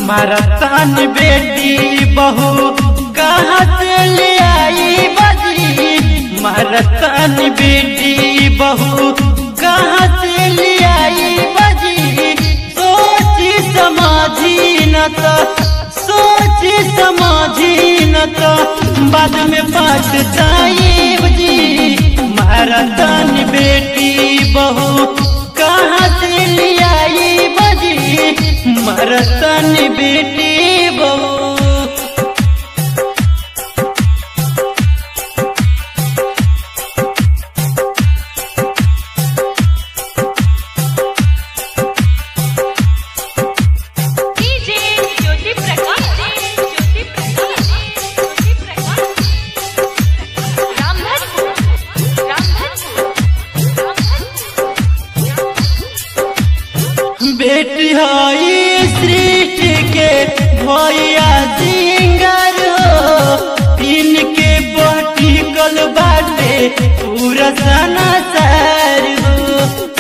मरतन बेटी बहू कहाँ से ले आई बजी। मरतन बेटी बहू कहाँ से ले आई बजी। सोची समझी न तो सोची समझी न तो बाद में पछताई बजी। मरतन बेटी बहू कहाँ से ले आई बजी। मरतन बेटी बहू बेटी हई सृष्टि के भैया सिंगर हो। इनके पटिकल बाटे पूरा संसार हो।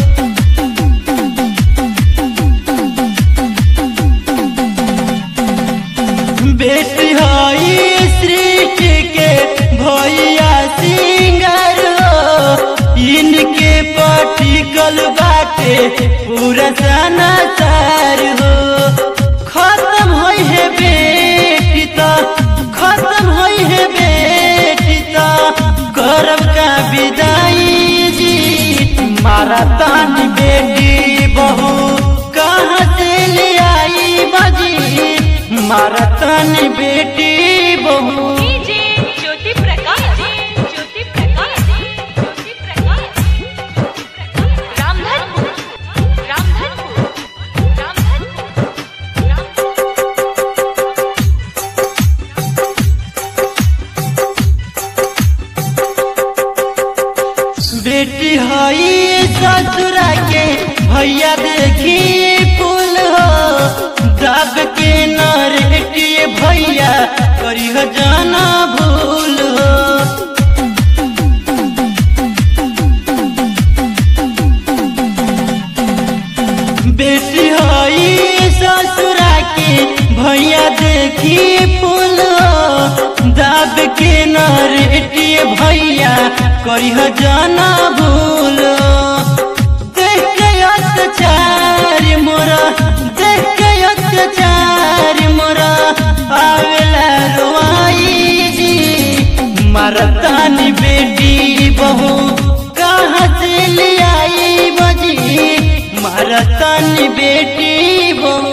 बेटी हई सृष्टि के भैया सिंगर हो। इनके पटिकल बाटे पूरा संसार हो। खत्म होई है बेटी तो खत्म होई है बेटी तो करब का विदाई जी। मरतन बेटी बहू कहाँ से ले आई बजी। मरतन बेटी बहू बेटी हई ससुरा के भैया देखी फूल हो। दब के नरेटी भैया करी जाना भूल हो। बेटी हई ससुरा के भैया देखी फूल हो। दब के नरेटी भैया करी जाना भूल। देख के अत्याचार मोरा देख के अत्याचार मोरा आवेला रोई जी। मरतन बेटी बहू कहाँ से ले आई बजी। मरतन बेटी बहू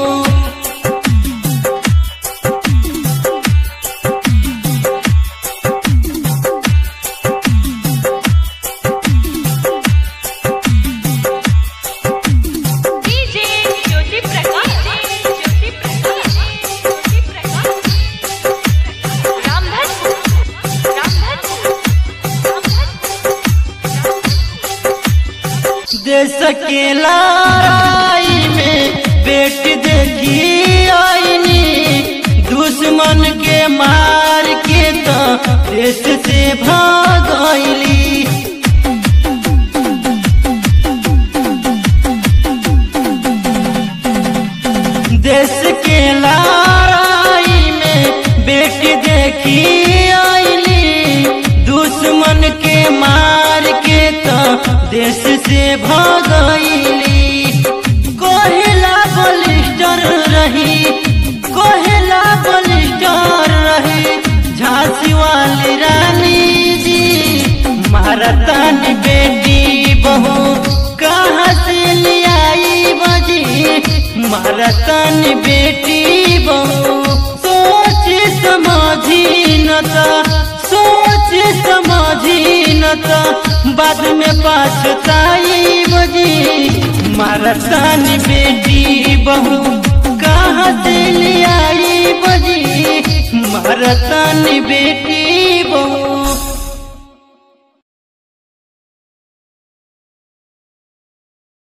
देश के लड़ाई में बेटी देखी आईनी। दुश्मन के मार के तो देश से भागली। देश के लड़ाई में बेटी देखी आईली। दुश्मन के मार के तो देश से भागली। कोहिला बलिष्ठर रही कोहिला बलिष्ठर रही झांसी वाली रानी जी। मरतन बेटी बहू कहाँ से ले आई बजी। मरतन बेटी बहू सोच समझी न तो सोच समझी न तो बाद में पछताई बजी। मरतन बेटी बहू कहाँ से ले आई बजी। मरतन बेटी